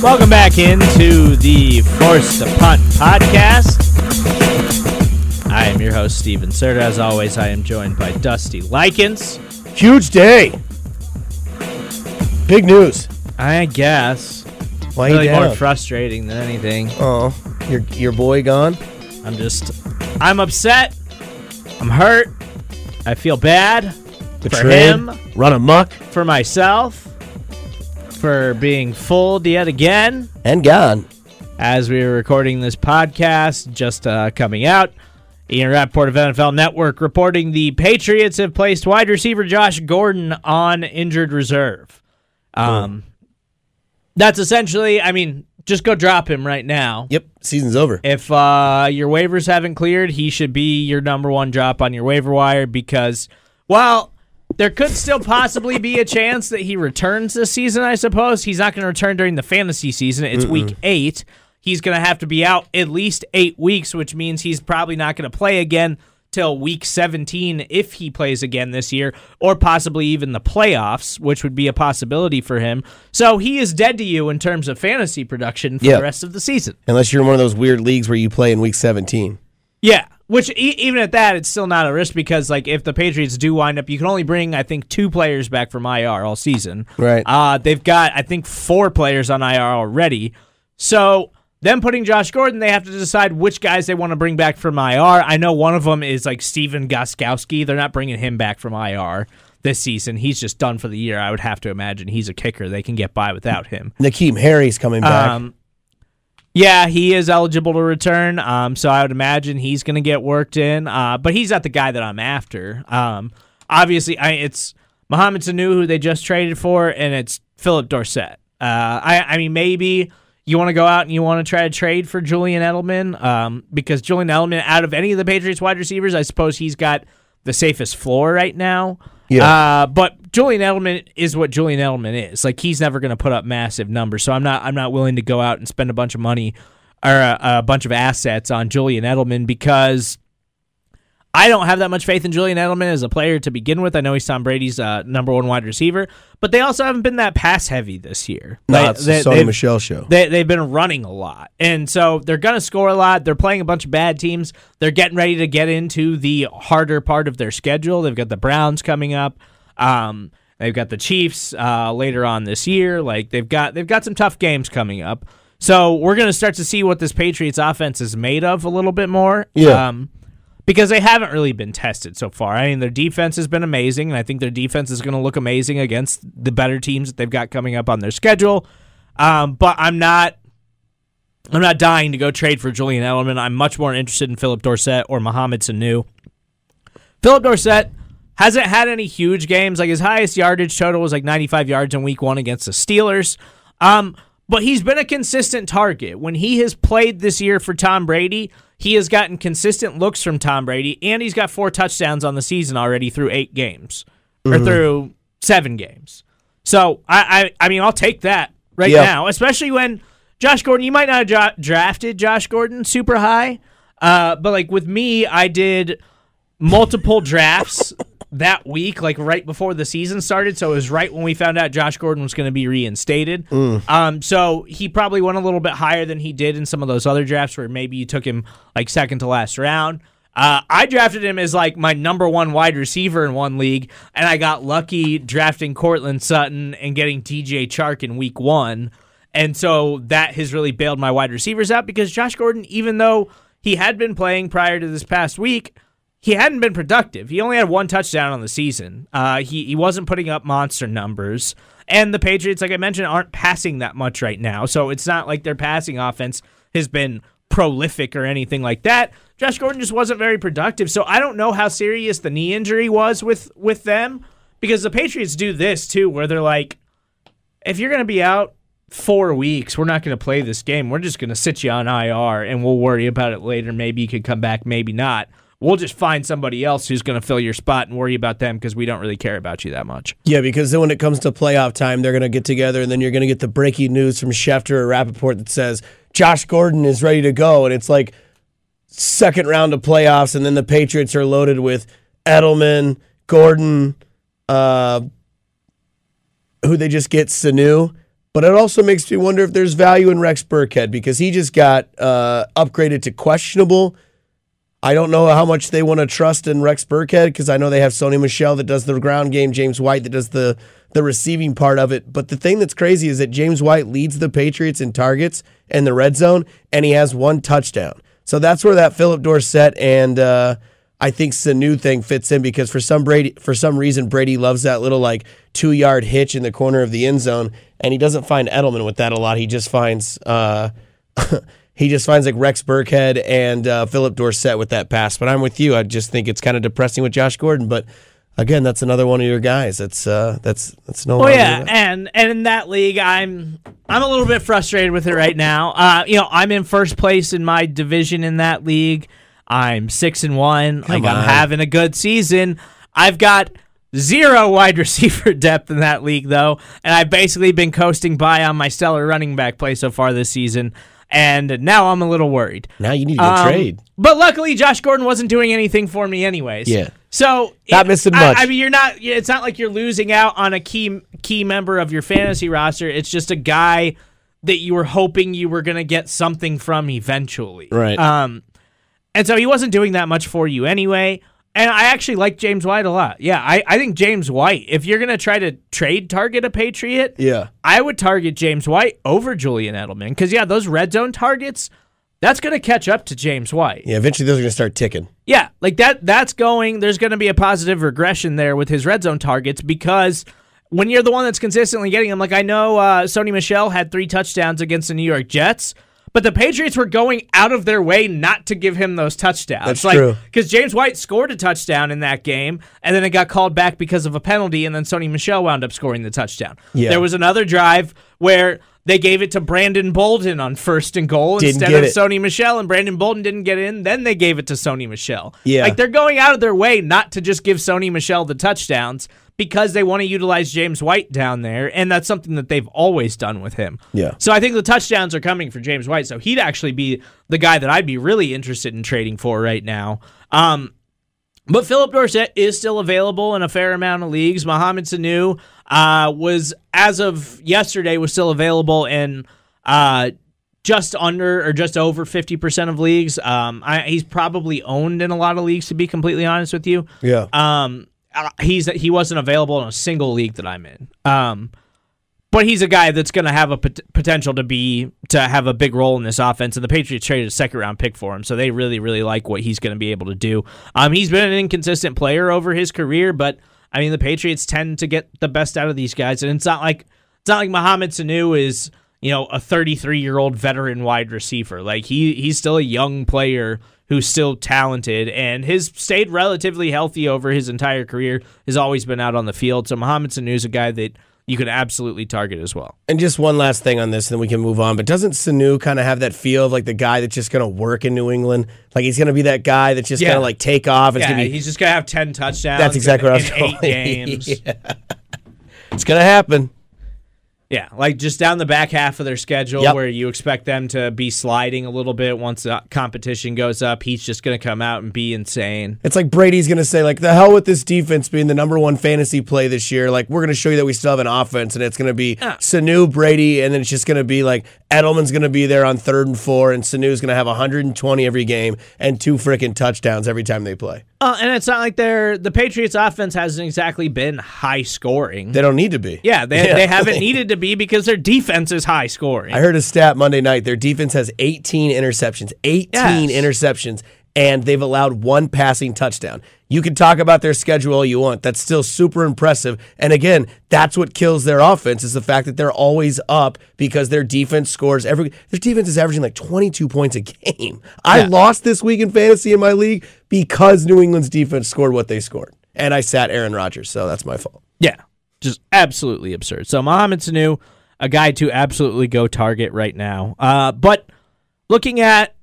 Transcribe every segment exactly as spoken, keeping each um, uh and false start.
Welcome back into the Force the Punt podcast. I am your host, Steven Serta. As always, I am joined by Dusty Likens. Huge day. Big news. I guess. Why really you down? more frustrating than anything. Oh, your your boy gone? I'm just, I'm upset. I'm hurt. I feel bad Betrayed, for him, run amok, for myself, for being fooled yet again. and gone. As we were recording this podcast, just uh, coming out, Ian Rappaport of N F L Network reporting the Patriots have placed wide receiver Josh Gordon on injured reserve. Um, oh. That's essentially, I mean, just go drop him right now. Yep, season's over. If uh, your waivers haven't cleared, he should be your number one drop on your waiver wire because, well, there could still possibly be a chance that he returns this season, I suppose. He's not going to return during the fantasy season. It's Mm-mm. week eight. He's going to have to be out at least eight weeks, which means he's probably not going to play again till week seventeen if he plays again this year, or possibly even the playoffs, which would be a possibility for him. So he is dead to you in terms of fantasy production for yep. the rest of the season. Unless you're in one of those weird leagues where you play in week seventeen. Yeah, which e- even at that, it's still not a risk because like if the Patriots do wind up, you can only bring, I think, two players back from I R all season. Right. Uh, they've got, I think, four players on I R already. So them putting Josh Gordon, they have to decide which guys they want to bring back from I R. I know one of them is like Steven Gostkowski. They're not bringing him back from I R this season. He's just done for the year. I would have to imagine he's a kicker. They can get by without him. N'Keem Harry's coming back. Um, yeah, he is eligible to return, um, so I would imagine he's going to get worked in. Uh, but he's not the guy that I'm after. Um, obviously, I, it's Mohamed Sanu, who they just traded for, and it's Philip Dorsett. Uh, I, I mean, maybe you want to go out and you want to try to trade for Julian Edelman, um, because Julian Edelman, out of any of the Patriots wide receivers, I suppose he's got the safest floor right now. Yeah. Uh, but Julian Edelman is what Julian Edelman is. Like, he's never going to put up massive numbers, so I'm not I'm not willing to go out and spend a bunch of money or a, a bunch of assets on Julian Edelman because I don't have that much faith in Julian Edelman as a player to begin with. I know he's Tom Brady's uh, number one wide receiver, but they also haven't been that pass-heavy this year. No, they, it's they, the Sony Michel show. They, they've been running a lot, and so they're going to score a lot. They're playing a bunch of bad teams. They're getting ready to get into the harder part of their schedule. They've got the Browns coming up. Um, they've got the Chiefs uh, later on this year. Like they've got they've got some tough games coming up. So we're going to start to see what this Patriots offense is made of a little bit more. Yeah. Um, because they haven't really been tested so far. I mean, their defense has been amazing, and I think their defense is going to look amazing against the better teams that they've got coming up on their schedule. Um, but I'm not I'm not dying to go trade for Julian Edelman. I'm much more interested in Philip Dorsett or Mohamed Sanu. Philip Dorsett hasn't had any huge games. Like his highest yardage total was like ninety-five yards in week one against the Steelers. Um, but he's been a consistent target. When he has played this year for Tom Brady, he has gotten consistent looks from Tom Brady, and he's got four touchdowns on the season already through eight games, or mm-hmm. through seven games. So, I, I I mean, I'll take that right yep. now, especially when Josh Gordon, you might not have dra- drafted Josh Gordon super high, uh, but like with me, I did multiple drafts that week, like right before the season started, so it was right when we found out Josh Gordon was going to be reinstated. Mm. Um, so he probably went a little bit higher than he did in some of those other drafts where maybe you took him like second to last round. Uh, I drafted him as like my number one wide receiver in one league, and I got lucky drafting Cortland Sutton and getting D J Chark in week one. And so that has really bailed my wide receivers out because Josh Gordon, even though he had been playing prior to this past week, he hadn't been productive. He only had one touchdown on the season. Uh, he, he wasn't putting up monster numbers. And the Patriots, like I mentioned, aren't passing that much right now. So it's not like their passing offense has been prolific or anything like that. Josh Gordon just wasn't very productive. So I don't know how serious the knee injury was with, with them because the Patriots do this too, where they're like, if you're going to be out four weeks, we're not going to play this game. We're just going to sit you on I R and we'll worry about it later. Maybe you could come back, maybe not. We'll just find somebody else who's going to fill your spot and worry about them because we don't really care about you that much. Yeah, because then when it comes to playoff time, they're going to get together, and then you're going to get the breaking news from Schefter or Rappaport that says Josh Gordon is ready to go, and it's like second round of playoffs, and then the Patriots are loaded with Edelman, Gordon, uh, who they just get, Sanu, But it also makes me wonder if there's value in Rex Burkhead because he just got uh, upgraded to questionable. I don't know how much they want to trust in Rex Burkhead because I know they have Sony Michel that does the ground game, James White that does the, the receiving part of it. But the thing that's crazy is that James White leads the Patriots in targets in the red zone, and he has one touchdown. So that's where that Philip Dorsett and uh, I think Sanu thing fits in because for some Brady, for some reason Brady loves that little like two-yard hitch in the corner of the end zone, and he doesn't find Edelman with that a lot. He just finds... Uh, He just finds like Rex Burkhead and uh, Philip Dorsett with that pass. But I'm with you. I just think it's kind of depressing with Josh Gordon. But again, that's another one of your guys. That's uh, that's that's no. Well, yeah, and and in that league, I'm I'm a little bit frustrated with it right now. Uh, you know, I'm in first place in my division in that league. I'm six and one. Come like on. I'm having a good season. I've got zero wide receiver depth in that league though, and I've basically been coasting by on my stellar running back play so far this season. And now I'm a little worried. Now you need to um, trade. But luckily, Josh Gordon wasn't doing anything for me anyways. Yeah. So not it, missing I, much. I mean, you're not. It's not like you're losing out on a key key member of your fantasy roster. It's just a guy that you were hoping you were going to get something from eventually. Right. Um, and so he wasn't doing that much for you anyway. And I actually like James White a lot. Yeah, I, I think James White, if you're going to try to trade target a Patriot, yeah, I would target James White over Julian Edelman. Because, yeah, those red zone targets, that's going to catch up to James White. Yeah, eventually those are going to start ticking. Yeah, like that. that's going, there's going to be a positive regression there with his red zone targets because when you're the one that's consistently getting them, like I know uh, Sony Michel had three touchdowns against the New York Jets, but the Patriots were going out of their way not to give him those touchdowns. That's like, true. Because James White scored a touchdown in that game, and then it got called back because of a penalty, and then Sony Michel wound up scoring the touchdown. Yeah. There was another drive where they gave it to Brandon Bolden on first and goal Didn't instead get of it. Sony Michel, and Brandon Bolden didn't get in. Then they gave it to Sony Michel. Yeah. Like, they're going out of their way not to just give Sony Michel the touchdowns because they want to utilize James White down there, and that's something that they've always done with him. Yeah. So I think the touchdowns are coming for James White, so he'd actually be the guy that I'd be really interested in trading for right now. Um, but Philip Dorsett is still available in a fair amount of leagues. Mohamed Sanu uh, was, as of yesterday, was still available in uh, just under or just over fifty percent of leagues. Um, I, he's probably owned in a lot of leagues, to be completely honest with you. Yeah. Um, uh, he's he wasn't available in a single league that I'm in. Um, but he's a guy that's going to have a pot- potential to be to have a big role in this offense. And the Patriots traded a second round pick for him, so they really really like what he's going to be able to do. Um, he's been an inconsistent player over his career, but I mean the Patriots tend to get the best out of these guys, and it's not like it's not like Mohamed Sanu is you know a thirty-three year old veteran wide receiver. Like he he's still a young player who's still talented, and has stayed relatively healthy over his entire career, has always been out on the field. So Mohamed Sanu is a guy that you could absolutely target as well. And just one last thing on this, and then we can move on. But doesn't Sanu kind of have that feel of like the guy that's just going to work in New England? Like he's going to be that guy that's just Yeah. going to like take off. It's Yeah, gonna be, he's just going to have ten touchdowns That's exactly in, what I was in going. eight games. Yeah. It's going to happen. Yeah, like just down the back half of their schedule Yep. where you expect them to be sliding a little bit once the competition goes up. He's just going to come out and be insane. It's like Brady's going to say, like, the hell with this defense being the number one fantasy play this year. Like, we're going to show you that we still have an offense, and it's going to be Yeah. Sanu, Brady, and then it's just going to be like Edelman's going to be there on third and four, and Sanu's going to have one hundred twenty every game and two freaking touchdowns every time they play. Uh, and it's not like they're the Patriots' offense hasn't exactly been high scoring. They don't need to be. Yeah, they Yeah. they haven't needed to be because their defense is high scoring. I heard a stat Monday night. Their defense has eighteen interceptions. eighteen Yes. interceptions, and they've allowed one passing touchdown. You can talk about their schedule all you want. That's still super impressive. And again, that's what kills their offense is the fact that they're always up because their defense scores every. Their defense is averaging like twenty-two points a game. I Yeah. lost this week in fantasy in my league because New England's defense scored what they scored, and I sat Aaron Rodgers, so that's my fault. Yeah, just absolutely absurd. So Mohamed Sanu, a guy to absolutely go target right now. Uh, but looking at,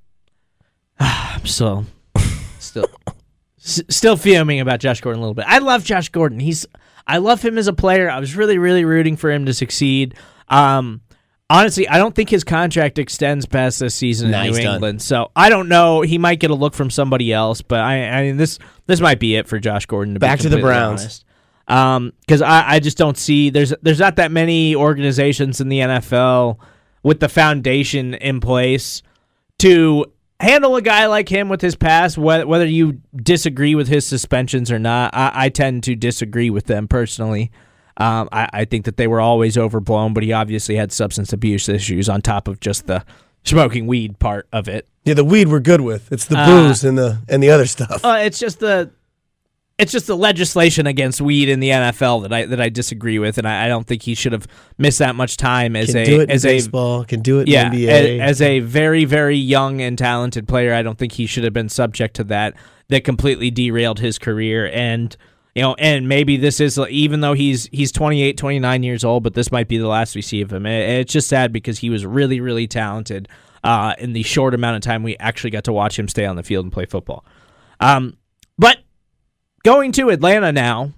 I'm still, still, s- still fuming about Josh Gordon a little bit. I love Josh Gordon. He's, I love him as a player. I was really, really rooting for him to succeed. Um, honestly, I don't think his contract extends past this season Nah, in New he's done. England. So I don't know. He might get a look from somebody else, but I, I mean, this, this might be it for Josh Gordon. To Back be to the completely Browns. honest. Um, because I, I just don't see there's there's not that many organizations in the N F L with the foundation in place to handle a guy like him with his past, whether, whether you disagree with his suspensions or not. I, I tend to disagree with them personally. Um, I, I think that they were always overblown, but he obviously had substance abuse issues on top of just the smoking weed part of it. Yeah, the weed we're good with. It's the Uh, booze and the and the other stuff. Uh, it's just the it's just the legislation against weed in the N F L that I that I disagree with, and I, I don't think he should have missed that much time as can a do it as in a baseball, can do it yeah in N B A. as, as a very very young and talented player. I don't think he should have been subject to that. That completely derailed his career, and you know, and maybe this is even though he's he's twenty-eight, twenty-nine years old, but this might be the last we see of him. It, it's just sad because he was really really talented. Uh, in the short amount of time we actually got to watch him stay on the field and play football. Um, but going to Atlanta now,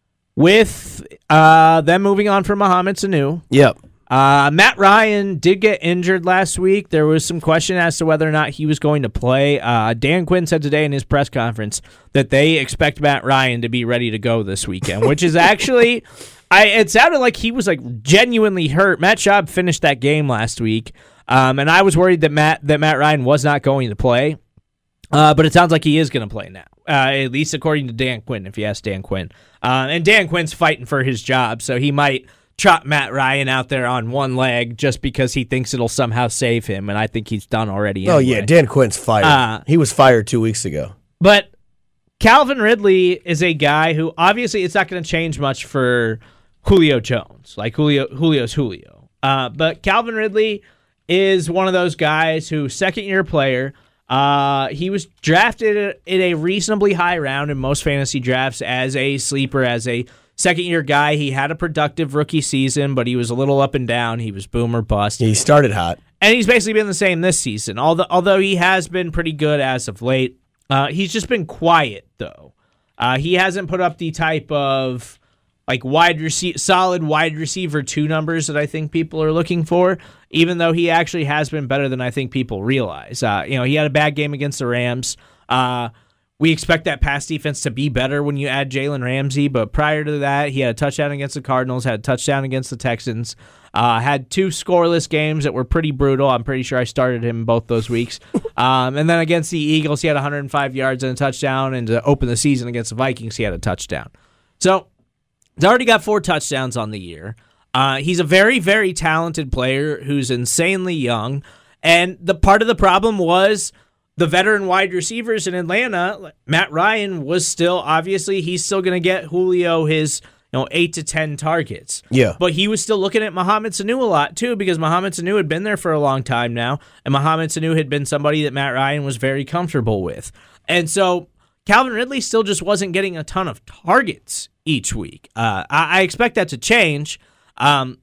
with uh, them moving on from Mohamed Sanu. Yep. Uh, Matt Ryan did get injured last week. There was some question as to whether or not he was going to play. Uh, Dan Quinn said today in his press conference that they expect Matt Ryan to be ready to go this weekend, which is actually, I. It sounded like he was like genuinely hurt. Matt Schaub finished that game last week. Um, and I was worried that Matt that Matt Ryan was not going to play, uh, but it sounds like he is going to play now, uh, at least according to Dan Quinn, if you ask Dan Quinn. Uh, and Dan Quinn's fighting for his job, so he might trot Matt Ryan out there on one leg just because he thinks it'll somehow save him, and I think he's done already. Oh, anyway. yeah, Dan Quinn's fired. Uh, he was fired two weeks ago. But Calvin Ridley is a guy who, obviously, it's not going to change much for Julio Jones. Like, Julio, Julio's Julio. Uh, but Calvin Ridley is one of those guys who, second-year player, uh, he was drafted in a reasonably high round in most fantasy drafts as a sleeper, as a second-year guy. He had a productive rookie season, but he was a little up and down. He was boom or bust. He started hot. And he's basically been the same this season, although, although he has been pretty good as of late. Uh, he's just been quiet, though. Uh, he hasn't put up the type of like wide receiver, solid wide receiver two numbers that I think people are looking for, even though he actually has been better than I think people realize. Uh, you know, he had a bad game against the Rams. Uh, we expect that pass defense to be better when you add Jalen Ramsey, but prior to that, he had a touchdown against the Cardinals, had a touchdown against the Texans, uh, had two scoreless games that were pretty brutal. I'm pretty sure I started him both those weeks. um, and then against the Eagles, he had one hundred five yards and a touchdown, and to open the season against the Vikings, he had a touchdown. So he's already got four touchdowns on the year. Uh, he's a very, very talented player who's insanely young. And the part of the problem was the veteran wide receivers in Atlanta. Matt Ryan was still, obviously, he's still going to get Julio his you know eight to ten targets. Yeah. But he was still looking at Mohamed Sanu a lot, too, because Mohamed Sanu had been there for a long time now. And Mohamed Sanu had been somebody that Matt Ryan was very comfortable with. And so Calvin Ridley still just wasn't getting a ton of targets each week. Uh, I, I expect that to change. Um,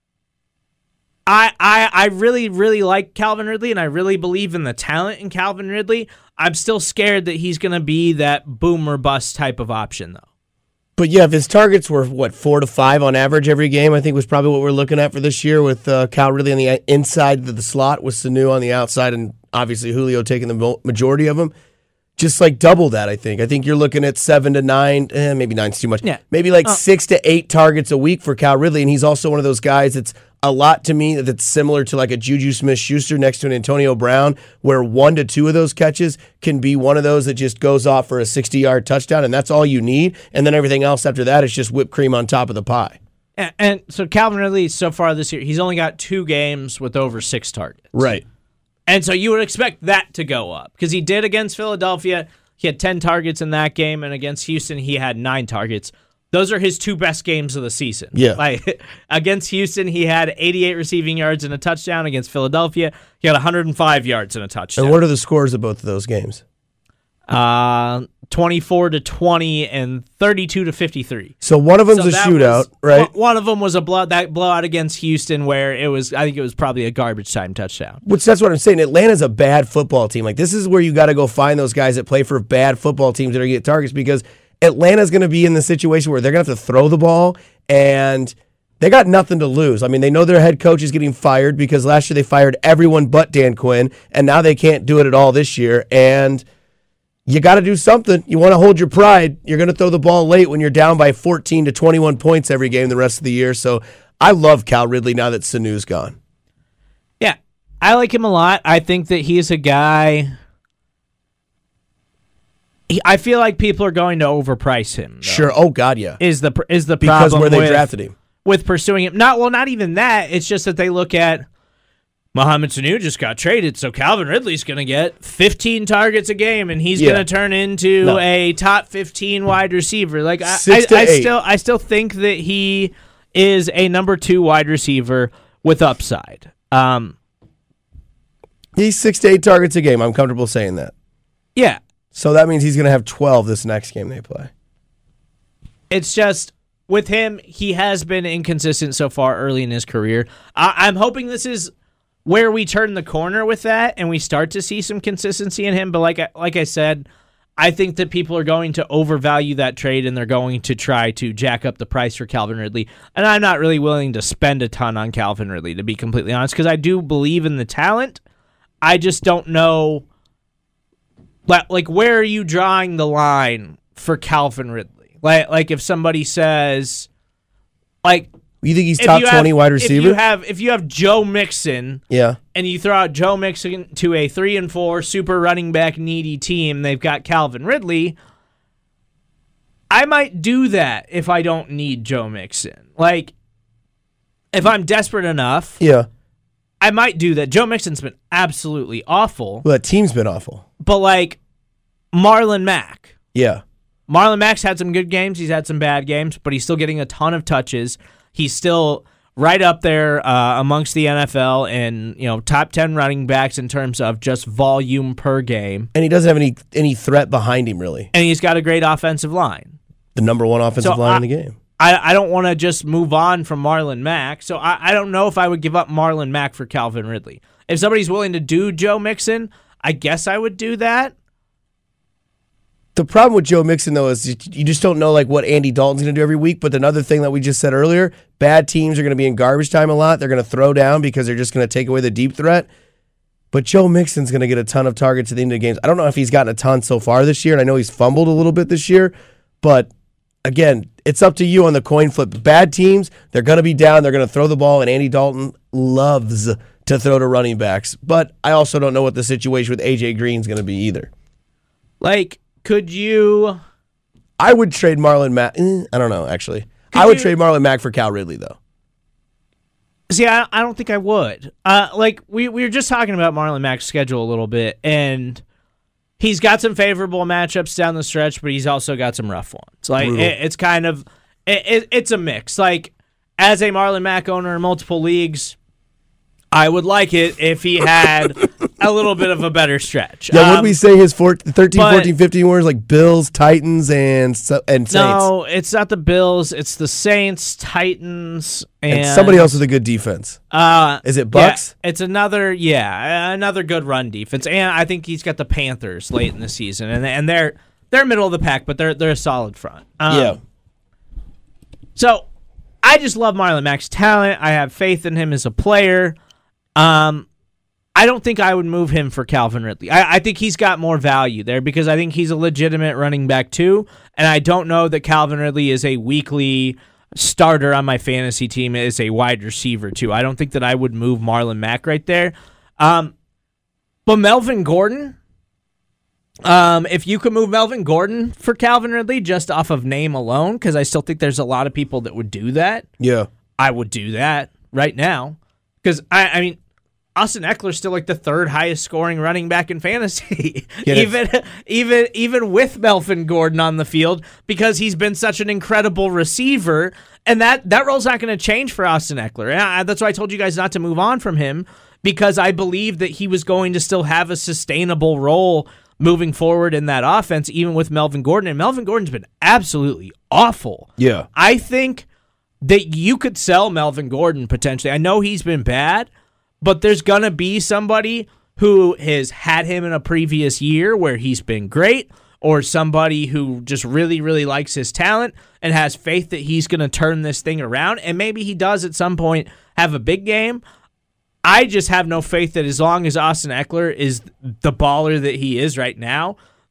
I, I I really, really like Calvin Ridley, and I really believe in the talent in Calvin Ridley. I'm still scared that he's going to be that boom or bust type of option, though. But yeah, if his targets were, what, four to five on average every game, I think was probably what we're looking at for this year with uh, Cal Ridley on the inside of the slot, with Sanu on the outside, and obviously Julio taking the majority of them. Just like double that, I think. I think you're looking at seven to nine, eh, maybe nine's too much. Yeah. Maybe like Oh. six to eight targets a week for Cal Ridley, and he's also one of those guys that's a lot to me that's similar to like a Juju Smith-Schuster next to an Antonio Brown, where one to two of those catches can be one of those that just goes off for a sixty-yard touchdown, and that's all you need. And then everything else after that is just whipped cream on top of the pie. And, and so Calvin Ridley, so far this year, he's only got two games with over six targets. Right. And so you would expect that to go up because he did against Philadelphia. He had ten targets in that game, and against Houston, he had nine targets. Those are his two best games of the season. Yeah. Like against Houston, he had eighty-eight receiving yards and a touchdown. Against Philadelphia, he had one hundred five yards and a touchdown. And what are the scores of both of those games? Uh, twenty-four to twenty and thirty-two to fifty-three. So one of them's So a that shootout, was- right? One one of them was a blow that blowout against Houston, where it was. I think it was probably a garbage time touchdown. Which that's what I'm saying. Atlanta's a bad football team. Like, this is where you got to go find those guys that play for bad football teams that are going to get targets, because Atlanta's going to be in the situation where they're going to have to throw the ball, and they got nothing to lose. I mean, they know their head coach is getting fired because last year they fired everyone but Dan Quinn, and now they can't do it at all this year. And you got to do something. You want to hold your pride. You're going to throw the ball late when you're down by fourteen to twenty-one points every game the rest of the year. So I love Cal Ridley now that Sanu's gone. Yeah, I like him a lot. I think that he's a guy. He, I feel like people are going to overprice him. Though, sure. Oh God, yeah. Is the is the because problem where they with, drafted him with pursuing him? Not well, not even that. It's just that they look at Mohamed Sanu just got traded, so Calvin Ridley's going to get fifteen targets a game, and he's Yeah. going to turn into No. a top fifteen wide receiver. Like I, Six I, to I eight. still, I still think that he is a number two wide receiver with upside. Um, He's six to eight targets a game. I'm comfortable saying that. yeah, So that means he's going to have twelve this next game they play. it's just with him, he has been inconsistent so far early in his career. I, I'm hoping this is where we turn the corner with that and we start to see some consistency in him. But like I, like I said, I think that people are going to overvalue that trade and they're going to try to jack up the price for Calvin Ridley. And I'm not really willing to spend a ton on Calvin Ridley, to be completely honest, because I do believe in the talent. I just don't know, like, where are you drawing the line for Calvin Ridley? Like, like if somebody says, like, You think he's if top you have- twenty wide If receiver? you have, if you have Joe Mixon, yeah. and you throw out Joe Mixon to a three and four super running back needy team, they've got Calvin Ridley. I might do that if I don't need Joe Mixon. Like, if I'm desperate enough, Yeah. I might do that. Joe Mixon's been absolutely awful, Well, that team's been awful. but like Marlon Mack. Yeah. Marlon Mack's had some good games. He's had some bad games, but he's still getting a ton of touches. He's still right up there uh, amongst the N F L and, you know, top ten running backs in terms of just volume per game. And he doesn't have any any threat behind him, really. And he's got a great offensive line. The number one offensive So line I- in the game. I, I don't want to just move on from Marlon Mack, so I, I don't know if I would give up Marlon Mack for Calvin Ridley. If somebody's willing to do Joe Mixon, I guess I would do that. The problem with Joe Mixon, though, is you you just don't know like what Andy Dalton's going to do every week. But another thing that we just said earlier, bad teams are going to be in garbage time a lot. They're going to throw down because they're just going to take away the deep threat. But Joe Mixon's going to get a ton of targets at the end of the games. I don't know if he's gotten a ton so far this year, and I know he's fumbled a little bit this year. But, again, it's up to you on the coin flip. Bad teams, they're going to be down. They're going to throw the ball, and Andy Dalton loves to throw to running backs. But I also don't know what the situation with A J Green's going to be either. Like, could you... I would trade Marlon Mack. Eh, I don't know, actually. Could I would you- trade Marlon Mack for Cal Ridley, though. See, I, I don't think I would. Uh, like, we, we were just talking about Marlon Mack's schedule a little bit, and he's got some favorable matchups down the stretch, but he's also got some rough ones. Like, Brutal. it, it's kind of... It, it, it's a mix. Like, as a Marlon Mack owner in multiple leagues, I would like it if he had a little bit of a better stretch. Yeah, what Um, did we say his four, thirteen, but- fourteen, fifteen were? Like Bills, Titans, and so- and Saints. No, it's not the Bills. It's the Saints, Titans, and, and somebody else with a good defense. Uh, Is it Bucks? Yeah, it's another, yeah, another good run defense, and I think he's got the Panthers late in the season, and and they're they're middle of the pack, but they're they're a solid front. Um, yeah. So I just love Marlon Mack's talent. I have faith in him as a player. Um, I don't think I would move him for Calvin Ridley. I, I think he's got more value there because I think he's a legitimate running back too, and I don't know that Calvin Ridley is a weekly starter on my fantasy team as a wide receiver too. I don't think that I would move Marlon Mack right there. Um, but Melvin Gordon, um, if you could move Melvin Gordon for Calvin Ridley just off of name alone, because I still think there's a lot of people that would do that, Yeah. I would do that right now. Because, I, I mean, Austin Eckler's still like the third highest scoring running back in fantasy, Yeah, even even even with Melvin Gordon on the field, because he's been such an incredible receiver, and that that role's not going to change for Austin Eckler. And I, that's why I told you guys not to move on from him, because I believe that he was going to still have a sustainable role moving forward in that offense, even with Melvin Gordon. And Melvin Gordon's been absolutely awful. Yeah. I think that you could sell Melvin Gordon potentially. I know he's been bad, but there's going to be somebody who has had him in a previous year where he's been great, or somebody who just really, really likes his talent and has faith that he's going to turn this thing around, and maybe he does at some point have a big game. I just have no faith that as long as Austin Eckler is the baller that he is right now,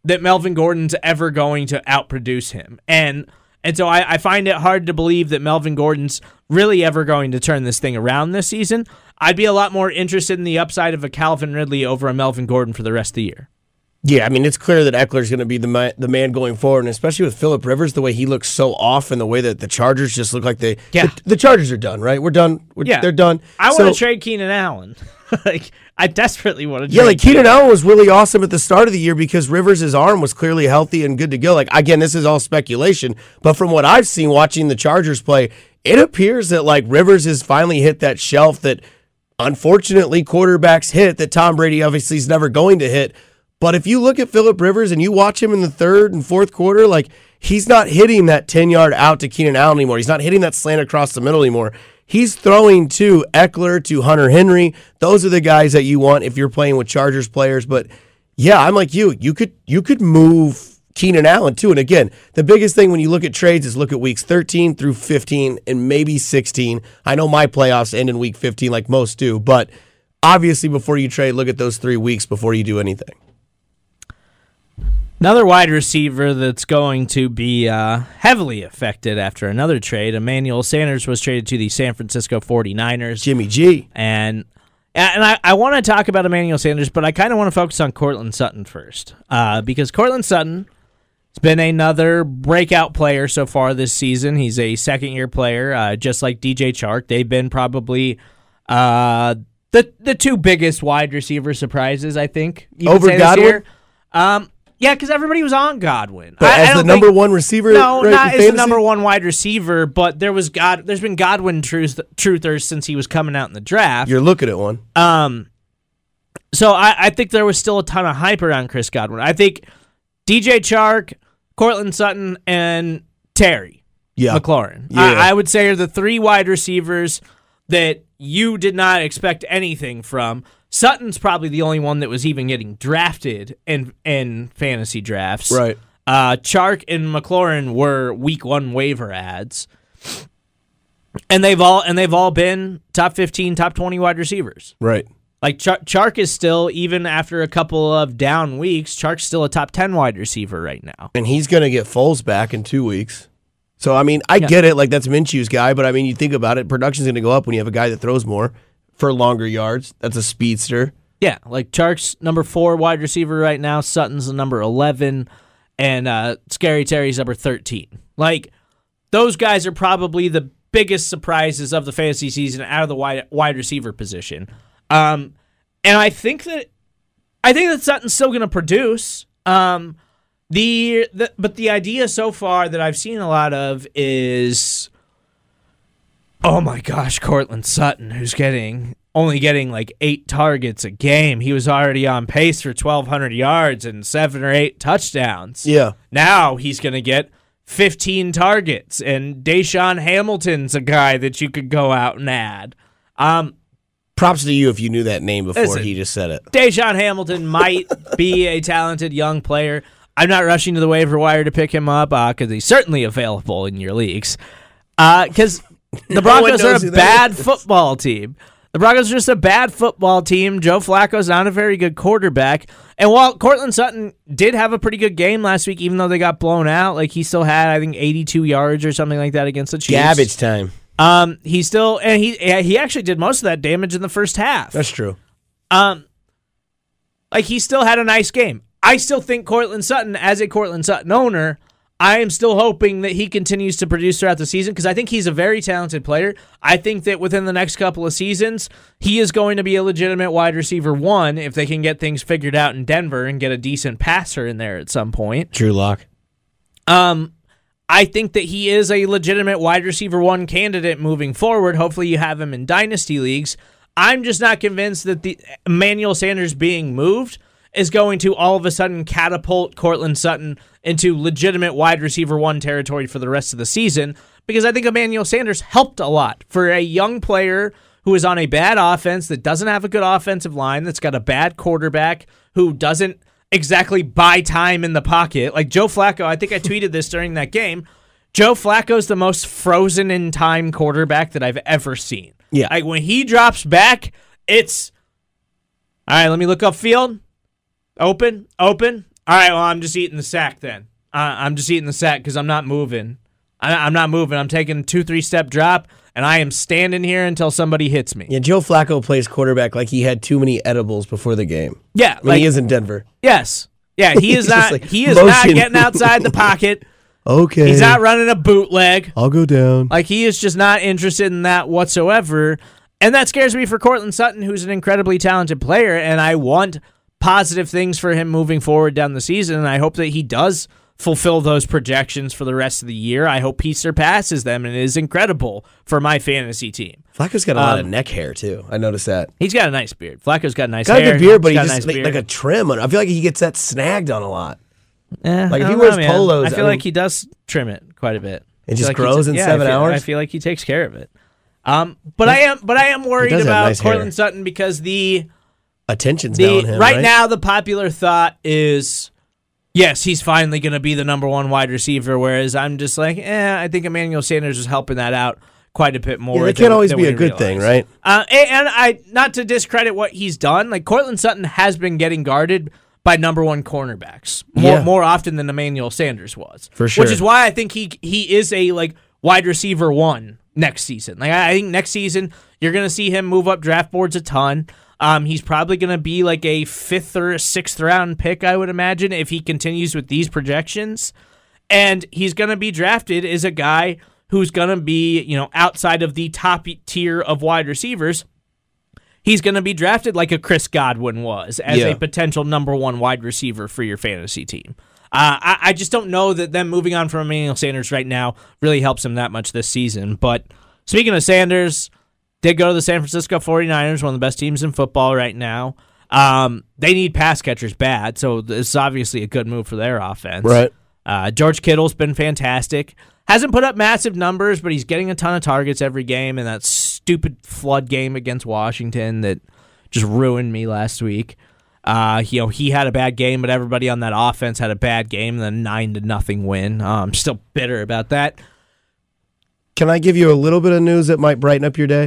that Melvin Gordon's ever going to outproduce him. And and so I, I find it hard to believe that Melvin Gordon's really ever going to turn this thing around this season. I'd be a lot more interested in the upside of a Calvin Ridley over a Melvin Gordon for the rest of the year. Yeah, I mean, it's clear that Eckler's going to be the ma- the man going forward, and especially with Phillip Rivers, the way he looks so off and the way that the Chargers just look like they... Yeah. The, the Chargers are done, right? We're done. We're, Yeah. They're done. I So- want to trade Keenan Allen. Like, I desperately want to trade Yeah, like Keenan Allen was really awesome at the start of the year because Rivers' arm was clearly healthy and good to go. Like, again, this is all speculation, but from what I've seen watching the Chargers play, it appears that, like, Rivers has finally hit that shelf that, unfortunately, quarterbacks hit that Tom Brady obviously is never going to hit. But if you look at Phillip Rivers and you watch him in the third and fourth quarter, like, he's not hitting that ten-yard out to Keenan Allen anymore. He's not hitting that slant across the middle anymore. He's throwing to Eckler, to Hunter Henry. Those are the guys that you want if you're playing with Chargers players. But, yeah, I'm like you. You could you could move Keenan Allen, too. And, again, the biggest thing when you look at trades is look at weeks thirteen through fifteen and maybe sixteen. I know my playoffs end in week fifteen like most do. But, obviously, before you trade, look at those three weeks before you do anything. Another wide receiver that's going to be uh, heavily affected after another trade. Emmanuel Sanders was traded to the San Francisco forty-niners. Jimmy G. And and I, I want to talk about Emmanuel Sanders, but I kind of want to focus on Courtland Sutton first. Uh, because Courtland Sutton has been another breakout player so far this season. He's a second-year player, uh, just like D J Chark. They've been probably uh, the the two biggest wide receiver surprises, I think. You could Over say this Godwin? year. Um, yeah, because everybody was on Godwin. But I, as I the don't number think, one receiver, no, right, not in as the fantasy? number one wide receiver, but there was God. There's been Godwin truth, truthers since he was coming out in the draft. You're looking at one. Um, so I, I think there was still a ton of hype around Chris Godwin. I think D J Chark, Courtland Sutton, and Terry Yeah. McLaurin. Yeah. I, I would say are the three wide receivers that you did not expect anything from. Sutton's probably the only one that was even getting drafted in in fantasy drafts. Right. Uh, Chark and McLaurin were week one waiver ads, and they've all and they've all been top fifteen, top twenty wide receivers. Right. Like Char- Chark is still, even after a couple of down weeks, Chark's still a top ten wide receiver right now. And he's going to get Foles back in two weeks. So, I mean, I Yeah. get it. Like, that's Minshew's guy. But, I mean, you think about it, production's going to go up when you have a guy that throws more for longer yards. That's a speedster. Yeah, like Chark's number four wide receiver right now. Sutton's the number eleven, and uh, Scary Terry's number thirteen. Like, those guys are probably the biggest surprises of the fantasy season out of the wide wide receiver position. Um, and I think that I think that Sutton's still going to produce. Um, the, the but the idea so far that I've seen a lot of is, oh my gosh, Courtland Sutton, who's getting only getting like eight targets a game. He was already on pace for twelve hundred yards and seven or eight touchdowns. Yeah. Now he's going to get fifteen targets, and Deshaun Hamilton's a guy that you could go out and add. Um, Props to you if you knew that name before Listen, he just said it. Deshaun Hamilton might be a talented young player. I'm not rushing to the waiver wire to pick him up because uh, he's certainly available in your leagues. Because uh, the Broncos No one are knows a who that bad is. football team. The Broncos are just a bad football team. Joe Flacco's not a very good quarterback. And while Courtland Sutton did have a pretty good game last week, even though they got blown out, like he still had, I think, eighty-two yards or something like that against the Chiefs. Garbage time. Um, he still, and he he actually did most of that damage in the first half. That's true. Um, like he still had a nice game. I still think Courtland Sutton, as a Courtland Sutton owner, I am still hoping that he continues to produce throughout the season because I think he's a very talented player. I think that within the next couple of seasons, he is going to be a legitimate wide receiver one if they can get things figured out in Denver and get a decent passer in there at some point. Drew Lock. Um, I think that he is a legitimate wide receiver one candidate moving forward. Hopefully you have him in dynasty leagues. I'm just not convinced that the Emmanuel Sanders being moved is going to all of a sudden catapult Courtland Sutton into legitimate wide receiver one territory for the rest of the season, because I think Emmanuel Sanders helped a lot for a young player who is on a bad offense that doesn't have a good offensive line, that's got a bad quarterback, who doesn't exactly buy time in the pocket. Like Joe Flacco, I think I tweeted this during that game. Joe Flacco's the most frozen in time quarterback that I've ever seen. Yeah. Like when he drops back, it's all right, let me look upfield. Open, open, All right, well, I'm just eating the sack then. Uh, I'm just eating the sack because I'm not moving. I, I'm not moving. I'm taking a two, three-step drop, and I am standing here until somebody hits me. Yeah, Joe Flacco plays quarterback like he had too many edibles before the game. Yeah. When like, he is in Denver. Yes. Yeah, he is not like, He is motion. not getting outside the pocket. Okay. He's not running a bootleg. I'll go down. Like, he is just not interested in that whatsoever. And that scares me for Courtland Sutton, who's an incredibly talented player, and I want positive things for him moving forward down the season, and I hope that he does fulfill those projections for the rest of the year. I hope he surpasses them and is incredible for my fantasy team. Flacco's got a um, lot of neck hair, too. I noticed that. He's got a nice beard. Flacco's got a nice got hair. Got a good beard, but he's he got just a nice like, like a trim on it. I feel like he gets that snagged on a lot. Eh, like if he know, wears man. polos, I feel I mean, like he does trim it quite a bit. It just like grows in yeah, seven I feel, hours? I feel like he takes care of it. Um, but I am but I am worried about nice Courtland hair. Sutton because the attention's the, down on him. Right, right now, the popular thought is, yes, he's finally going to be the number one wide receiver, whereas I'm just like, eh, I think Emmanuel Sanders is helping that out quite a bit more. Yeah, that than, can't always than be a we good realize. thing, right? Uh, and, and I, not to discredit what he's done, like Courtland Sutton has been getting guarded by number one cornerbacks more Yeah. more often than Emmanuel Sanders was. For sure. Which is why I think he he is a like wide receiver one next season. Like I, I think next season you're going to see him move up draft boards a ton. Um, he's probably going to be like a fifth or a sixth round pick, I would imagine, if he continues with these projections. And he's going to be drafted as a guy who's going to be, you know, outside of the top tier of wide receivers. He's going to be drafted like a Chris Godwin was as Yeah. a potential number one wide receiver for your fantasy team. Uh, I, I just don't know that them moving on from Emmanuel Sanders right now really helps him that much this season. But speaking of Sanders, did go to the San Francisco forty-niners, one of the best teams in football right now. Um, they need pass catchers bad, so this is obviously a good move for their offense. Right. Uh, George Kittle's been fantastic. Hasn't put up massive numbers, but he's getting a ton of targets every game, and that stupid flood game against Washington that just ruined me last week. Uh, you know, he had a bad game, but everybody on that offense had a bad game, and then nine to nothing win. Uh, I'm still bitter about that. Can I give you a little bit of news that might brighten up your day?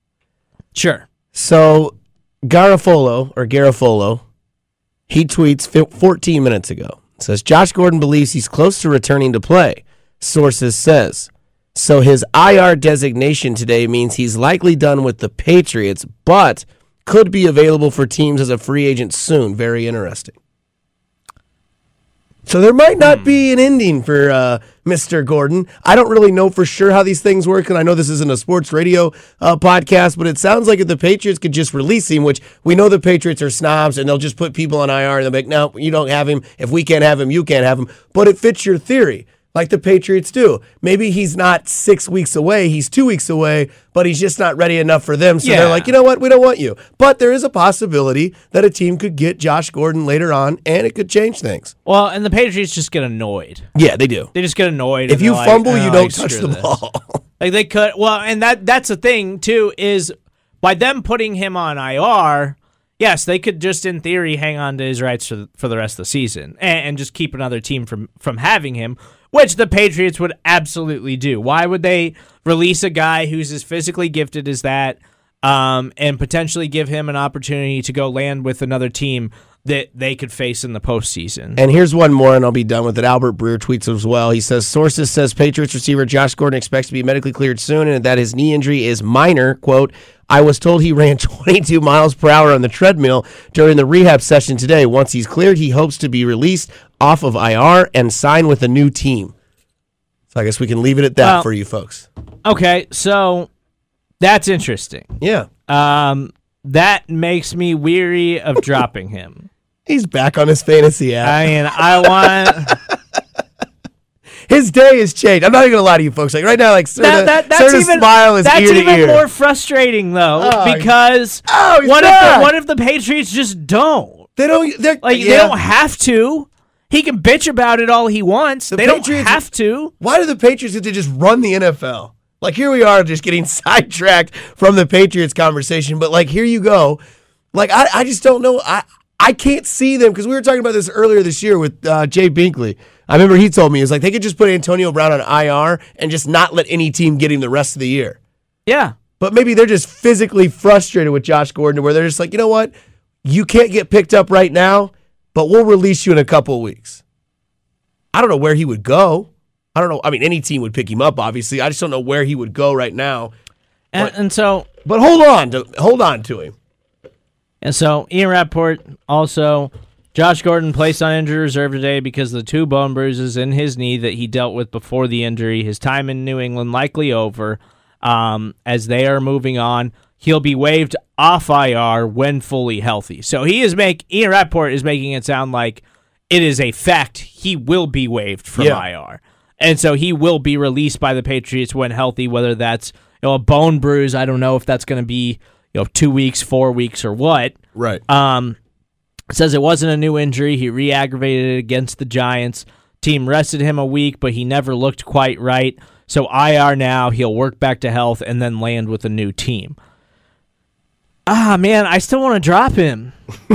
Sure. So, Garofolo, or Garofolo, he tweets fourteen minutes ago. It says, Josh Gordon believes he's close to returning to play, sources says. So his I R designation today means he's likely done with the Patriots, but could be available for teams as a free agent soon. Very interesting. So there might not be an ending for uh, Mister Gordon. I don't really know for sure how these things work, and I know this isn't a sports radio uh, podcast, but it sounds like if the Patriots could just release him, which we know the Patriots are snobs, and they'll just put people on I R, and they'll be like, no, you don't have him. If we can't have him, you can't have him. But it fits your theory, like the Patriots do. Maybe he's not six weeks away, he's two weeks away, but he's just not ready enough for them, so Yeah. they're like, you know what, we don't want you. But there is a possibility that a team could get Josh Gordon later on, and it could change things. Well, and the Patriots just get annoyed. Yeah, they do. They just get annoyed. If and you they're fumble, like, you "Oh, don't like, touch screw the this." ball. Like they could, well, and that that's the thing too is by them putting him on I R. Yes, they could just in theory hang on to his rights for the, for the rest of the season and, and just keep another team from from having him, which the Patriots would absolutely do. Why would they release a guy who's as physically gifted as that, um, and potentially give him an opportunity to go land with another team that they could face in the postseason? And here's one more, and I'll be done with it. Albert Breer tweets as well. He says, sources says Patriots receiver Josh Gordon expects to be medically cleared soon and that his knee injury is minor. Quote, I was told he ran twenty-two miles per hour on the treadmill during the rehab session today. Once he's cleared, he hopes to be released off of I R and sign with a new team. So I guess we can leave it at that well, for you folks. Okay, so that's interesting. Yeah. Um, that makes me weary of dropping him. He's back on his fantasy app. I mean, I want... His day has changed. I'm not even going to lie to you folks. Like right now, like that, that, that's Serta's even, smile is that's ear to even ear. more frustrating, though, Oh, because oh, he's what, if back. the, what if the Patriots just don't? They don't. They're, Like, yeah. they don't have to. He can bitch about it all he wants. The they Patriots- don't have to. Why do the Patriots get to just run the N F L? Like, here we are just getting sidetracked from the Patriots conversation, but, like, here you go. Like, I, I just don't know. I, I can't see them, because we were talking about this earlier this year with uh, Jay Binkley. I remember he told me, he was like, they could just put Antonio Brown on I R and just not let any team get him the rest of the year. Yeah. But maybe they're just physically frustrated with Josh Gordon, where they're just like, you know what? You can't get picked up right now, but we'll release you in a couple of weeks. I don't know where he would go. I don't know. I mean, any team would pick him up, obviously. I just don't know where he would go right now. And, But, and so, but hold on. To, hold on to him. and so Ian Rappaport also, Josh Gordon placed on injury reserve today because of the two bone bruises in his knee that he dealt with before the injury. His time in New England likely over. Um, as they are moving on, he'll be waived off I R when fully healthy. So he is make Ian Rappaport is making it sound like it is a fact he will be waived from Yeah. I R. And so he will be released by the Patriots when healthy, whether that's you know a bone bruise. I don't know if that's going to be you know two weeks, four weeks, or what. Right. Um, says it wasn't a new injury. He re-aggravated it against the Giants. Team rested him a week, but he never looked quite right. So I R now. He'll work back to health and then land with a new team. Ah, man, I still want to drop him.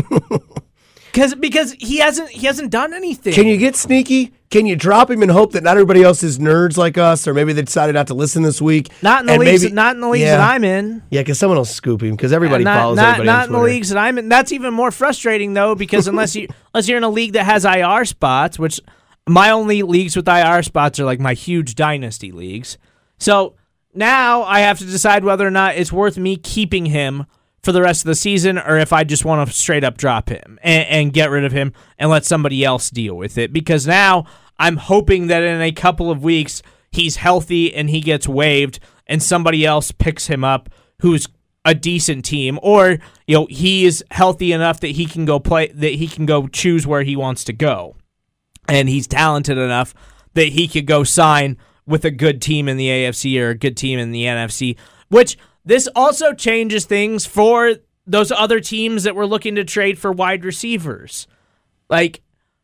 Because because he hasn't he hasn't done anything. Can you get sneaky? Can you drop him and hope that not everybody else is nerds like us, or maybe they decided not to listen this week? Not in the and leagues. maybe- not in the leagues yeah. that I'm in. Yeah, because someone will scoop him because everybody not, follows not, everybody not on in the Twitter. leagues that I'm in. That's even more frustrating though, because unless you unless you're in a league that has I R spots, which my only leagues with I R spots are like my huge dynasty leagues. So now I have to decide whether or not it's worth me keeping him for the rest of the season, or if I just want to straight up drop him and, and get rid of him and let somebody else deal with it. Because now I'm hoping that in a couple of weeks he's healthy and he gets waived and somebody else picks him up who's a decent team, or you know he is healthy enough that he can go play, that he can go choose where he wants to go, and he's talented enough that he could go sign with a good team in the A F C or a good team in the N F C, which this also changes things for those other teams that were looking to trade for wide receivers. Like,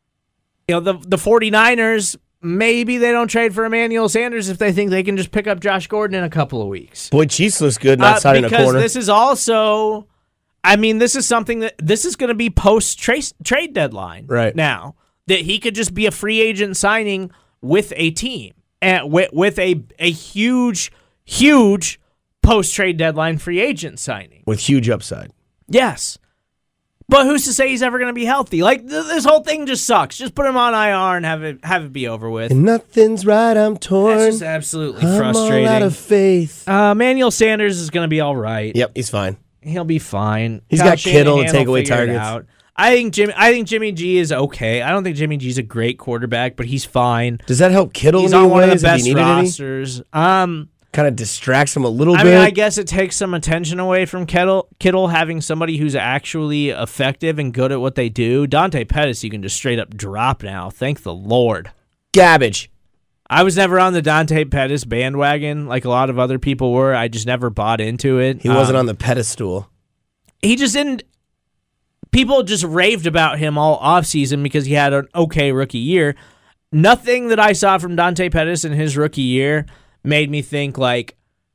you know, the the 49ers, maybe they don't trade for Emmanuel Sanders if they think they can just pick up Josh Gordon in a couple of weeks. Boy, Chiefs looks good not Uh, signing a because corner. this is also, I mean, this is something that, this is going to be post-trade deadline Right. now, that he could just be a free agent signing with a team, and with, with a, a huge, huge post-trade deadline free agent signing. With huge upside. Yes. But who's to say he's ever going to be healthy? Like, th- this whole thing just sucks. Just put him on I R and have it have it be over with. And nothing's right, I'm torn. That's just absolutely I'm frustrating. all out of faith. Uh, Emmanuel Sanders is going to be all right. Yep, he's fine. He'll be fine. He's Kyle got Kittle to Shanahan take will away figure it targets. out. I think Jimmy. I think Jimmy G is okay. I don't think Jimmy G's a great quarterback, but he's fine. Does that help Kittle He's in on any one of ways the if best he needed any? rosters. Um, Kind of distracts him a little I bit. mean, I guess it takes some attention away from Kittle. Kittle having somebody who's actually effective and good at what they do. Dante Pettis, you can just straight up drop now. Thank the Lord. Garbage. I was never on the Dante Pettis bandwagon like a lot of other people were. I just never bought into it. He wasn't Um, on the pedestal. He just didn't. People just raved about him all offseason because he had an okay rookie year. Nothing that I saw from Dante Pettis in his rookie year made me think, like,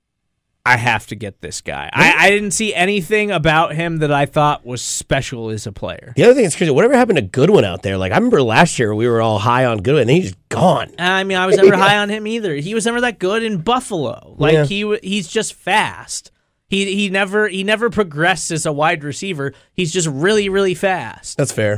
I have to get this guy. I, I didn't see anything about him that I thought was special as a player. The other thing is crazy. Whatever happened to Goodwin out there? Like, I remember last year we were all high on Goodwin, and he's just gone. I mean, I was never high on him either. He was never that good in Buffalo. Like Yeah. he w- he's just fast. He he never he never progressed as a wide receiver. He's just really really fast. That's fair.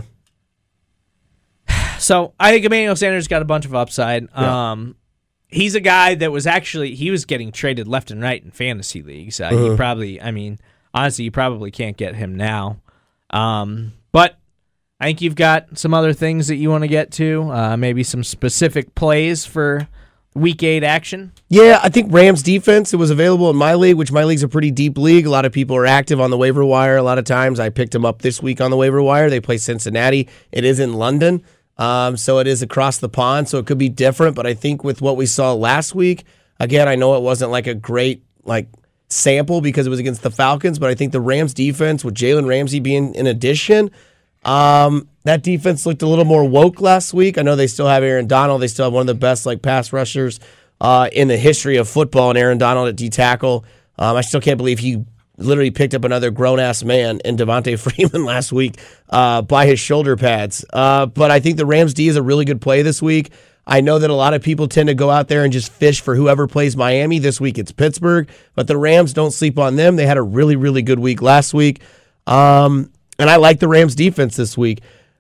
So I think Emmanuel Sanders got a bunch of upside. Yeah. Um, he's a guy that was actually he was getting traded left and right in fantasy leagues. Uh, Uh-huh. He probably, I mean, honestly, you probably can't get him now. Um, but I think you've got some other things that you want to get to. Uh, maybe some specific plays for week eight action. Yeah, I think Rams defense, it was available in my league, which my league's a pretty deep league. A lot of people are active on the waiver wire. A lot of times I picked them up this week on the waiver wire. They play Cincinnati. It is in London, um, so it is across the pond, so it could be different. But I think with what we saw last week, again, I know it wasn't like a great like sample because it was against the Falcons, but I think the Rams defense with Jalen Ramsey being in addition, um, that defense looked a little more woke last week. I know they still have Aaron Donald. They still have one of the best like pass rushers uh, in the history of football, and Aaron Donald at D tackle. Um, I still can't believe he literally picked up another grown-ass man in Devontae Freeman last week uh, by his shoulder pads. Uh, but I think the Rams D is a really good play this week. I know that a lot of people tend to go out there and just fish for whoever plays Miami. This week it's Pittsburgh, but the Rams, don't sleep on them. They had a really, really good week last week. Um, and I like the Rams defense this week.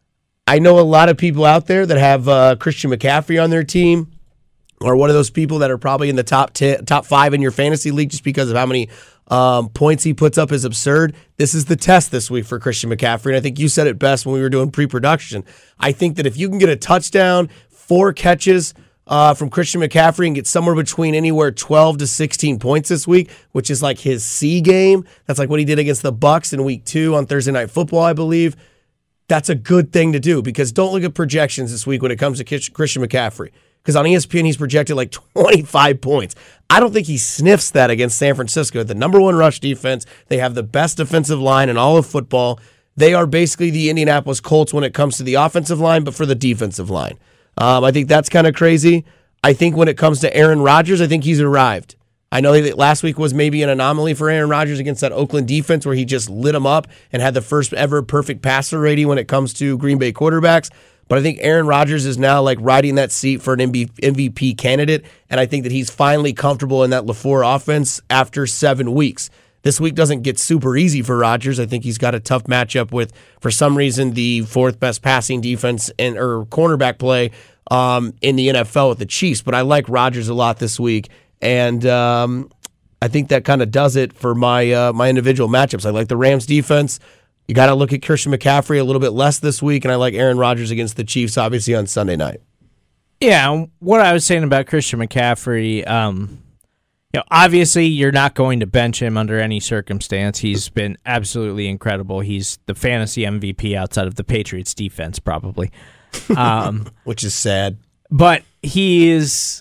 I know a lot of people out there that have uh, Christian McCaffrey on their team, or one of those people that are probably in the top ten, top five in your fantasy league just because of how many um, points he puts up is absurd. This is the test this week for Christian McCaffrey, and I think you said it best when we were doing pre-production. I think that if you can get a touchdown, four catches uh, from Christian McCaffrey and get somewhere between anywhere twelve to sixteen points this week, which is like his C game, that's like what he did against the Bucs in week two on Thursday Night Football, I believe. That's a good thing to do because don't look at projections this week when it comes to Christian McCaffrey. Because on E S P N, he's projected like twenty-five points. I don't think he sniffs that against San Francisco. The number one rush defense. They have the best defensive line in all of football. They are basically the Indianapolis Colts when it comes to the offensive line, but for the defensive line. Um, I think that's kind of crazy. I think when it comes to Aaron Rodgers, I think he's arrived. I know that last week was maybe an anomaly for Aaron Rodgers against that Oakland defense where he just lit them up and had the first ever perfect passer rating when it comes to Green Bay quarterbacks. But I think Aaron Rodgers is now like riding that seat for an M V P candidate, and I think that he's finally comfortable in that LaFleur offense after seven weeks. This week doesn't get super easy for Rodgers. I think he's got a tough matchup with, for some reason, the fourth best passing defense and or cornerback play um, in the N F L with the Chiefs. But I like Rodgers a lot this week. And um, I think that kind of does it for my uh, my individual matchups. I like the Rams defense. You got to look at Christian McCaffrey a little bit less this week, and I like Aaron Rodgers against the Chiefs, obviously, on Sunday night. Yeah, what I was saying about Christian McCaffrey, um, you know, obviously you're not going to bench him under any circumstance. He's been absolutely incredible. He's the fantasy M V P outside of the Patriots defense, probably. Um, Which is sad. But he is...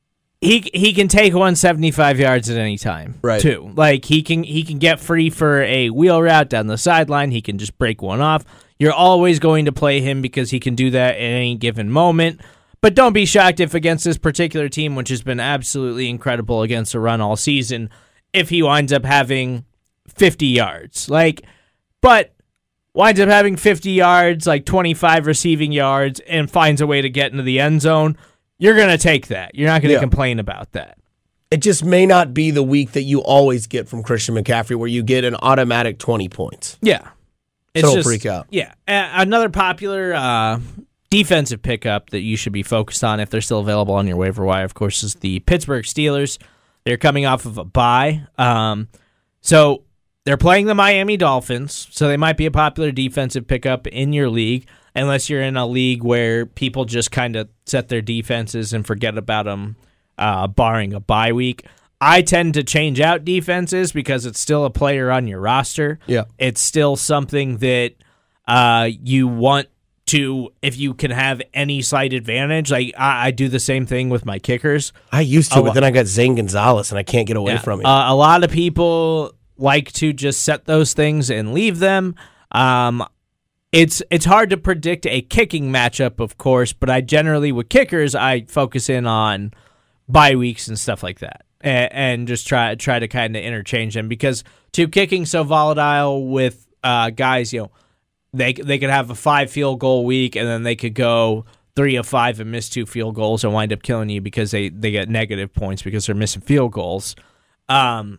He he can take one hundred seventy-five yards at any time, right? Too. Like he can he can get free for a wheel route down the sideline. He can just break one off. You're always going to play him because he can do that at any given moment. But don't be shocked if against this particular team, which has been absolutely incredible against the run all season, if he winds up having fifty yards. Like, but winds up having fifty yards, like twenty-five receiving yards, and finds a way to get into the end zone. You're going to take that. You're not going to yeah. complain about that. It just may not be the week that you always get from Christian McCaffrey where you get an automatic twenty points. Yeah. It's so don't freak out. Yeah. Uh, another popular uh, defensive pickup that you should be focused on if they're still available on your waiver wire, of course, is the Pittsburgh Steelers. They're coming off of a bye. Um, so they're playing the Miami Dolphins, so they might be a popular defensive pickup in your league. Unless you're in a league where people just kind of set their defenses and forget about them, uh, barring a bye week. I tend to change out defenses because it's still a player on your roster. Yeah, it's still something that uh, you want to, if you can have any slight advantage. Like I, I do the same thing with my kickers. I used to, a but lo- then I got Zane Gonzalez, and I can't get away yeah, from it. Uh, a lot of people like to just set those things and leave them. Um, It's it's hard to predict a kicking matchup, of course, but I generally, with kickers, I focus in on bye weeks and stuff like that, and, and just try try to kind of interchange them because to kicking so volatile with uh, guys, you know, they they could have a five field goal week and then they could go three of five and miss two field goals and wind up killing you because they, they get negative points because they're missing field goals. Um,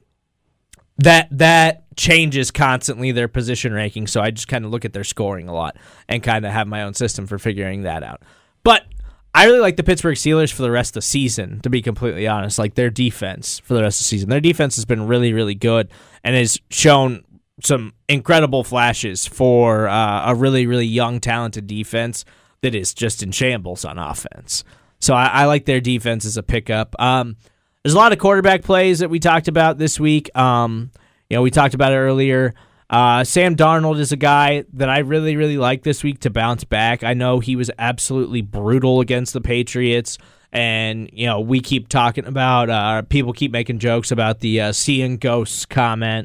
That that changes constantly their position ranking, so I just kind of look at their scoring a lot and kind of have my own system for figuring that out. But I really like the Pittsburgh Steelers for the rest of the season, to be completely honest. Like their defense for the rest of the season. Their defense has been really, really good and has shown some incredible flashes for uh, a really, really young, talented defense that is just in shambles on offense. So I, I like their defense as a pickup. Um There's a lot of quarterback plays that we talked about this week. Um, you know, we talked about it earlier. Uh, Sam Darnold is a guy that I really, really like this week to bounce back. I know he was absolutely brutal against the Patriots, and you know we keep talking about. Uh, people keep making jokes about the uh, seeing ghosts comment.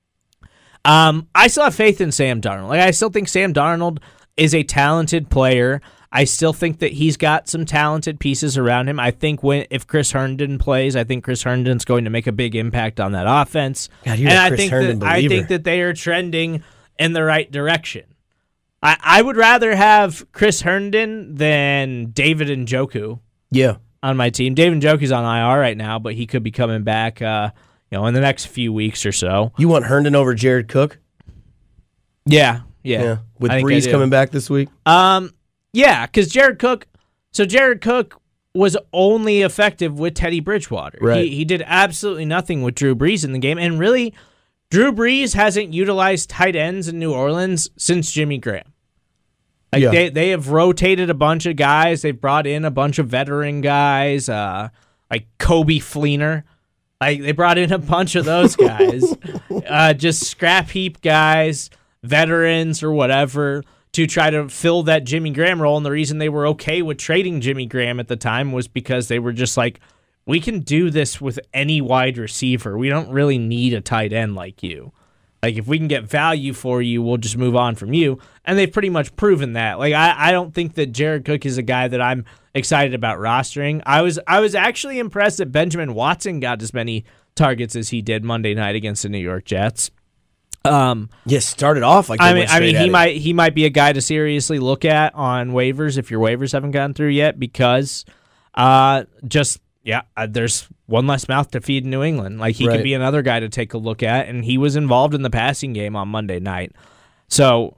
Um, I still have faith in Sam Darnold. Like I still think Sam Darnold is a talented player. I still think that he's got some talented pieces around him. I think when if Chris Herndon plays, I think Chris Herndon's going to make a big impact on that offense. God, you're and a I Chris think Herndon that believer. I think that they are trending in the right direction. I, I would rather have Chris Herndon than David Njoku. Yeah, on my team. David Njoku's on I R right now, but he could be coming back, uh, you know, in the next few weeks or so. You want Herndon over Jared Cook? Yeah, yeah. Yeah, with I think Breeze I do. coming back this week. Um. Yeah, because Jared Cook, so Jared Cook was only effective with Teddy Bridgewater. Right. He, he did absolutely nothing with Drew Brees in the game. And really, Drew Brees hasn't utilized tight ends in New Orleans since Jimmy Graham. Like yeah. they, they have rotated a bunch of guys. They've brought in a bunch of veteran guys, uh, like Kobe Fleener. Like they brought in a bunch of those guys, uh, just scrap heap guys, veterans or whatever, to try to fill that Jimmy Graham role. And the reason they were okay with trading Jimmy Graham at the time was because they were just like, we can do this with any wide receiver. We don't really need a tight end like you. Like, if we can get value for you, we'll just move on from you. And they've pretty much proven that. Like, I, I don't think that Jared Cook is a guy that I'm excited about rostering. I was I was actually impressed that Benjamin Watson got as many targets as he did Monday night against the New York Jets. Um, yeah, started off like they I mean, went I mean, straight he at it. might he might be a guy to seriously look at on waivers if your waivers haven't gotten through yet, because uh, just yeah, uh, there's one less mouth to feed in New England. Like he Right. could be another guy to take a look at, and he was involved in the passing game on Monday night. So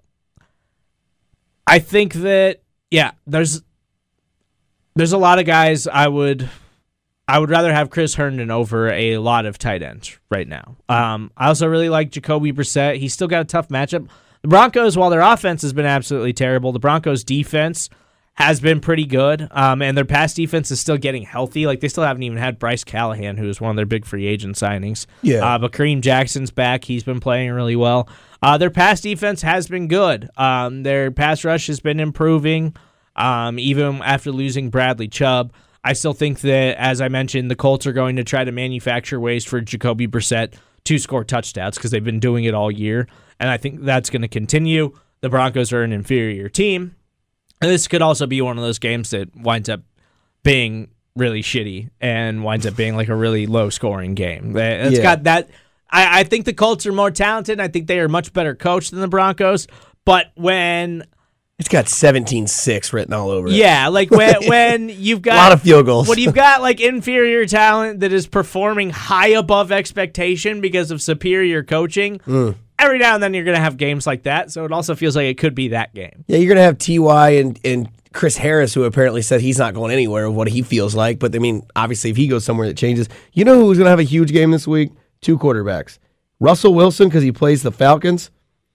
I think that yeah, there's there's a lot of guys I would. I would rather have Chris Herndon over a lot of tight ends right now. Um, I also really like Jacoby Brissett. He's still got a tough matchup. The Broncos, while their offense has been absolutely terrible, the Broncos' defense has been pretty good, um, and their pass defense is still getting healthy. Like, they still haven't even had Bryce Callahan, who is one of their big free agent signings. Yeah. Uh, but Kareem Jackson's back. He's been playing really well. Uh, their pass defense has been good. Um, their pass rush has been improving, um, even after losing Bradley Chubb. I still think that, as I mentioned, the Colts are going to try to manufacture ways for Jacoby Brissett to score touchdowns because they've been doing it all year, and I think that's going to continue. The Broncos are an inferior team, and this could also be one of those games that winds up being really shitty and winds up being like a really low-scoring game. It's Yeah. got that. I, I think the Colts are more talented. I think they are much better coached than the Broncos, but when... It's got seventeen six written all over it. Yeah, like when when you've got A lot of field goals. when you've got like inferior talent that is performing high above expectation because of superior coaching, Mm. every now and then you're going to have games like that. So it also feels like it could be that game. Yeah, you're going to have T Y and, and Chris Harris, who apparently said he's not going anywhere, what he feels like. But, I mean, obviously, if he goes somewhere that changes. You know who's going to have a huge game this week? Two quarterbacks. Russell Wilson, because he plays the Falcons,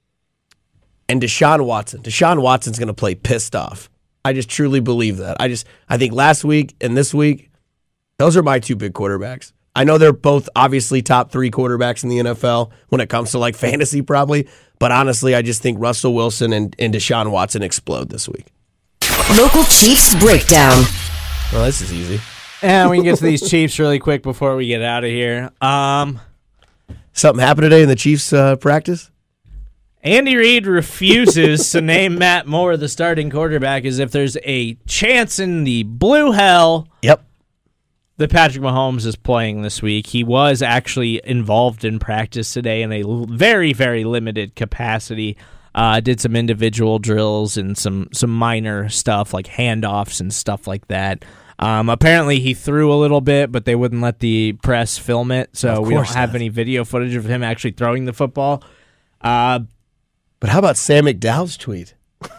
and Deshaun Watson. Deshaun Watson's going to play pissed off. I just truly believe that. I just, I think last week and this week, those are my two big quarterbacks. I know they're both obviously top three quarterbacks in the N F L when it comes to like fantasy probably, but honestly, I just think Russell Wilson and, and Deshaun Watson explode this week. Local Chiefs Breakdown. Well, this is easy. And we can get to these Chiefs really quick before we get out of here. Um, Something happened today in the Chiefs uh, practice? Andy Reid refuses to name Matt Moore the starting quarterback as if there's a chance in the blue hell Yep. that Patrick Mahomes is playing this week. He was actually involved in practice today in a l- very, very limited capacity. Uh, did some individual drills and some, some minor stuff like handoffs and stuff like that. Um, apparently he threw a little bit, but they wouldn't let the press film it, so Of we don't course have not. any video footage of him actually throwing the football. Uh, But how about Sam McDowell's tweet?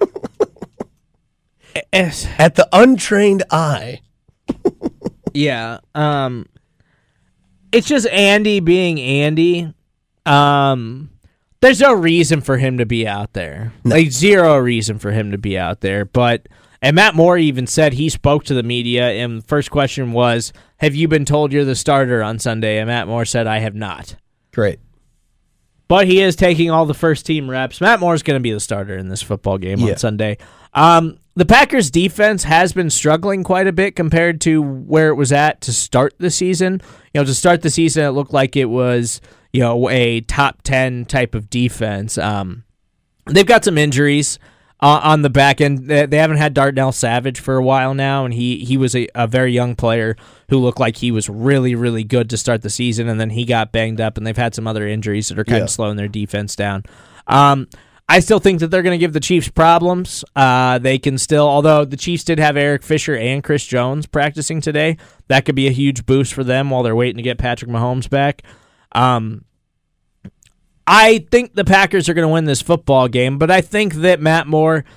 es- At the untrained eye. Yeah. Um it's just Andy being Andy. Um there's no reason for him to be out there. Like zero reason for him to be out there. But and Matt Moore even said he spoke to the media and the first question was, have you been told you're the starter on Sunday? And Matt Moore said, I have not. Great. But he is taking all the first team reps. Matt Moore's going to be the starter in this football game Yeah. on Sunday. Um, the Packers defense has been struggling quite a bit compared to where it was at to start the season. You know, to start the season, it looked like it was, you know, a top ten type of defense. Um, they've got some injuries uh, on the back end. They, they haven't had Darnell Savage for a while now, and he, he was a, a very young player who looked like he was really, really good to start the season, and then he got banged up, and they've had some other injuries that are kind Yeah. of slowing their defense down. Um, I still think that they're going to give the Chiefs problems. Uh, they can still, although the Chiefs did have Eric Fisher and Chris Jones practicing today, that could be a huge boost for them while they're waiting to get Patrick Mahomes back. Um, I think the Packers are going to win this football game, but I think that Matt Moore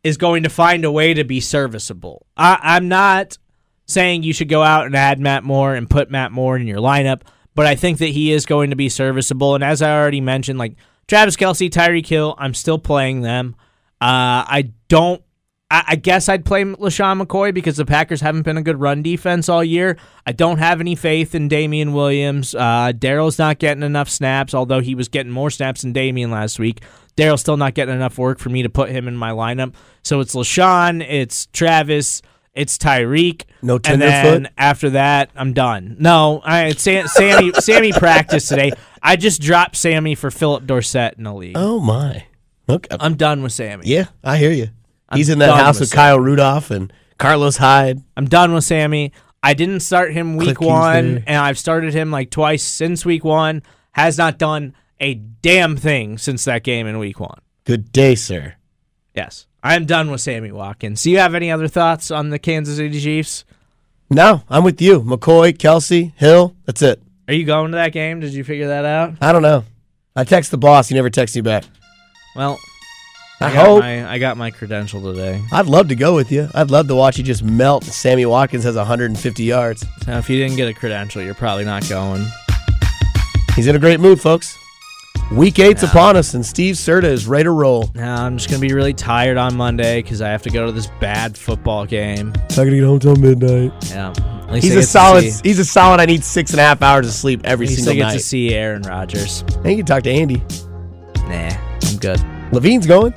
is going to find a way to be serviceable. I, I'm not saying you should go out and add Matt Moore and put Matt Moore in your lineup, but I think that he is going to be serviceable. And as I already mentioned, like Travis Kelce, Tyreek Hill, I'm still playing them. Uh, I don't. I, I guess I'd play LaShawn McCoy because the Packers haven't been a good run defense all year. I don't have any faith in Damian Williams. Uh, Daryl's not getting enough snaps, although he was getting more snaps than Damian last week. Daryl's still not getting enough work for me to put him in my lineup. So it's LaShawn, it's Travis, it's Tyreek. No and then Tenderfoot? after that, I'm done. No, I Sam, Sammy Sammy practiced today. I just dropped Sammy for Philip Dorsett in the league. Oh, my. Okay. I'm done with Sammy. Yeah, I hear you. He's I'm in that done house with with Kyle Rudolph and Carlos Hyde. I'm done with Sammy. I didn't start him week Click one, there. and I've started him like twice since week one. Has not done a damn thing since that game in week one. Good day, sir. Yes. I am done with Sammy Watkins. Do you have any other thoughts on the Kansas City Chiefs? No, I'm with you. McCoy, Kelce, Hill, that's it. Are you going to that game? Did you figure that out? I don't know. I text the boss. He never texts me back. Well, I, I got hope. my I got my credential today. I'd love to go with you. I'd love to watch you just melt. Sammy Watkins has one hundred fifty yards. Now, if you didn't get a credential, you're probably not going. He's in a great mood, folks. Week eight's upon us, and Steve Serta is ready to roll. Now, I'm just going to be really tired on Monday because I have to go to this bad football game. Not gonna get home till midnight. Yeah. At least He's I a get to solid. see- He's a solid. I need six and a half hours of sleep every At least I single get night. to see Aaron Rodgers. And you can talk to Andy. Nah, I'm good. Levine's going.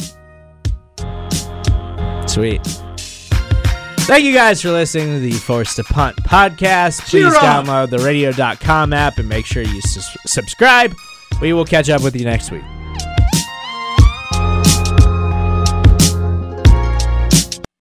Sweet. Thank you guys for listening to the Forced to Punt podcast. Please Cheer up. download the radio dot com app and make sure you sus- subscribe. We will catch up with you next week.